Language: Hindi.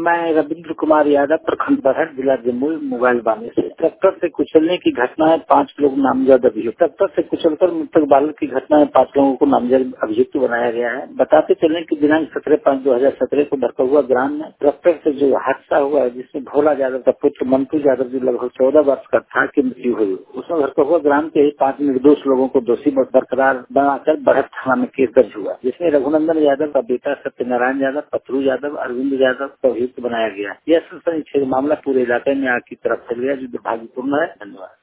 मैं रविंद्र कुमार यादव, प्रखंड बरहट, जिला जमुई, मोबाइल बानी से। ट्रैक्टर से कुचलने की घटना है, 5 लोग नामजद अभियुक्त। ट्रैक्टर से कुचलकर मृतक बालक की घटना है, 5 लोगों को नामजद अभियुक्त बनाया गया है। बताते चलें कि दिनांक 17/5/2017 को धरकहुआ ग्राम में ट्रैक्टर से जो हादसा हुआ है, जिसमें भोला यादव का पुत्र मंटू यादव जो लगभग 14 वर्ष का था की मृत्यु हुई। उसमें धरकहुआ ग्राम के 5 निर्दोष लोगों को दोषी बरकरार बनाकर बरहट थाना में केस दर्ज हुआ, जिसमें रघुनंदन यादव का बेटा सत्यनारायण यादव, पथरू यादव, अरविंद यादव को अभियुक्त बनाया गया। यह मामला पूरे इलाके में आग की तरफ फैल गया, जो दुर्भाग्यपूर्ण है। धन्यवाद।